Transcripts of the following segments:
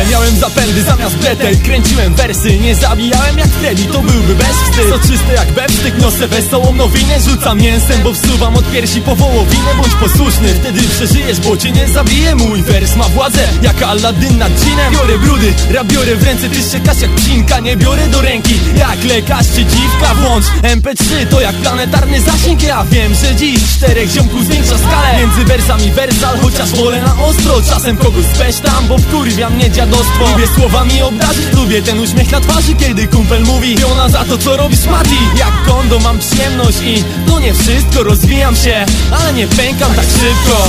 Miałem zapędy zamiast bretel, kręciłem wersy. Nie zabijałem jak Freddy, to byłby bezwstyd. Soczyste jak bewsztyk, niosę wesołą nowinę. Rzucam mięsem, bo wsuwam od piersi po wołowinę. Bądź posłuszny, wtedy przeżyjesz, bo cię nie zabije. Mój wers ma władzę, jak Aladdin nad dżinem. Biorę brudy, biorę w ręce, ty szczekasz jak psinka. Nie biorę do ręki, jak lekarz czy dziwka. Włącz MP3, to jak planetarny zasięg. Ja wiem, że dziś 4 ziomków zwiększa skalę. Między wersami wersal, chociaż wolę na ostro. Czasem kogoś spesztam, bo wkurwia mnie dziadostwo. Lubię słowami obrazić, lubię ten uśmiech na twarzy, kiedy kumpel mówi piona za to, co robisz, Mati. Jak kondo mam przyjemność i to nie wszystko. Rozwijam się, ale nie pękam tak szybko.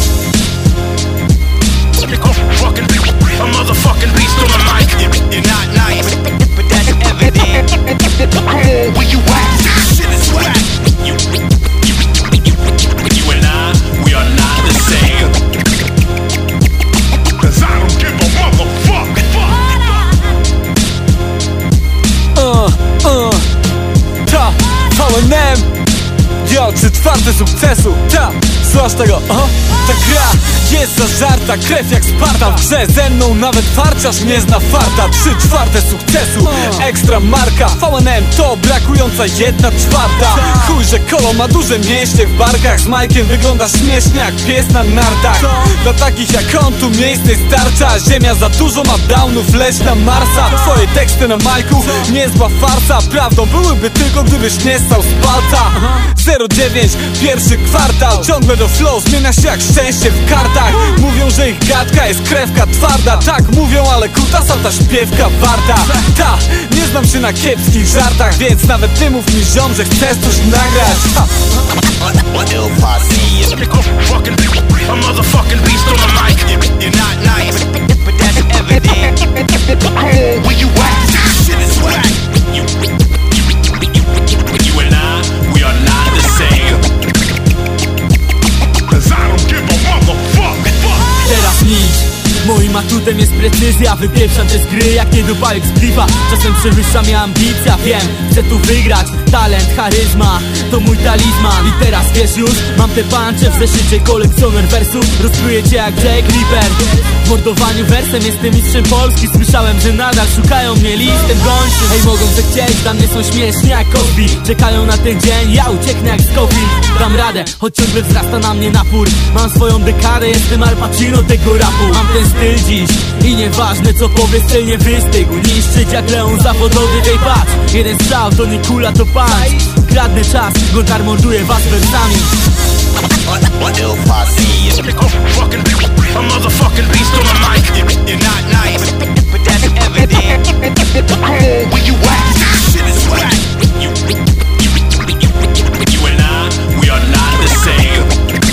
A motherfucking beast on the mic. You're not nice, but that's evident. Where you at? Shit is whack. You and I, we are not the same. 'Cause I don't give a motherfucker. Ta, VNM. Yo, 3/4 sukcesu. Ta, słuchasz tego? Ta gra jest zażarta, krew jak Sparta. W grze ze mną nawet farciarz nie zna farta. 3/4 sukcesu, ekstra marka. VNM to brakująca 1/4. Chuj, że Kolo ma duże mięśnie w barkach. Z Majkiem wygląda śmiesznie jak pies na nartach. Dla takich jak on tu miejsce starcza. Ziemia za dużo ma downów, leć na Marsa. Twoje teksty na Majku, niezła farsa. Prawdą byłyby tylko, gdybyś nie stał z palca. 09, pierwszy kwartał. Ciągle do flow, zmienia się jak szczęście w kartach. Mówią, że ich gadka jest krewka twarda. Tak mówią, ale kutasa ta śpiewka warta. Ta, nie znam się na kiepskich żartach, więc nawet ty mów mi, ziom, że chcesz coś nagrać. A motherfucking beast on the mic. You're not nice, but that's evident. Where you at? Shit is whack. You and I, we are not the same. 'Cause I don't give a motherfucker. Teraz nic. Moim atutem jest precyzja. Wypieprzam cię z gry jak niedopałek z klipa. Czasem przewyższa mnie ambicja, wiem, chcę tu wygrać. Talent, charyzma, to mój talizman. I teraz wiesz już, mam te punche w zeszycie. Kolekcjoner wersów, rozkruję cię jak Jack Reaper. W mordowaniu wersem jestem mistrzem Polski. Słyszałem, że nadal szukają mnie listem gończym. Hej, mogą zechcieć, dla mnie są śmieszni jak Cosby. Czekają na ten dzień, ja ucieknę jak Scofield. Dam radę, choć ciągle wzrasta na mnie napór. Mam swoją dekadę, jestem Al Pacino tego rapu. Mam ten styl dziś i nieważne co powiesz, cel nie wystygł. Niszczyć jak leon zawodowy, tej patrz. Jeden strzał to nie kula, to punch. Kradnę czas, Gontar morduje was wersami. A motherfucking beast on the mic. You're not nice, but that's evident. Where you at? Shit is whack. You and I, we are not the same.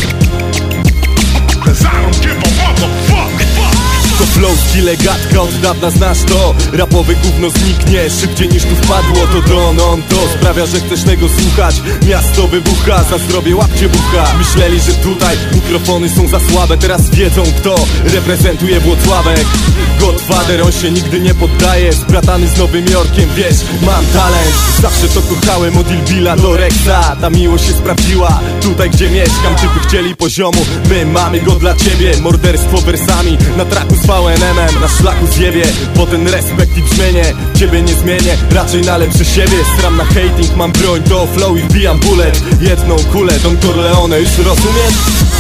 'Cause I don't give a motherfucker. To flow, skille, gadka, od dawna znasz to. Rapowe gówno zniknie szybciej niż tu wpadło. To Don, on to sprawia, że chcesz tego słuchać. Miasto wybucha, za zdrowie łapcie bucha. Myśleli, że tutaj mikrofony są za słabe. Teraz wiedzą kto reprezentuje Włocławek. Godfather, on się nigdy nie poddaje. Zbratany z Nowym Jorkiem, wiesz, mam talent. Zawsze to kochałem, od Ilbila do Rexa. Ta miłość się sprawdziła, tutaj gdzie mieszkam. Typy chcieli poziomu, my mamy go dla ciebie. Morderstwo wersami, na traku z VNM-em. Na szlaku zjebie, bo ten respekt i brzmienie. Ciebie nie zmienię, raczej na lepsze siebie. Stram na hating, mam broń do flow i wbijam bullet. Jedną kulę, Don Corleone, już rozumiesz?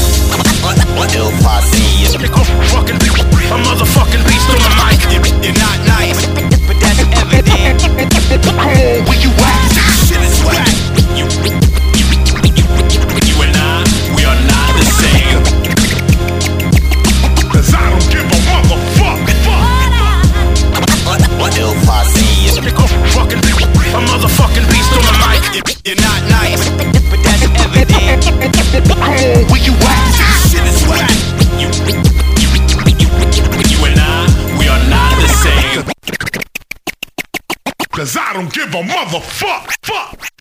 A motherfucking beast on the mic. You're not nice, but that's evident. Where you at? Shit is whack. You and I, we are not the same. 'Cause I don't give a motherfucker. A motherfucking beast on the mic. You're not nice, but that's evident. Where you at? Shit is whack. You and I, we are not the same. 'Cause I don't give a motherfucker.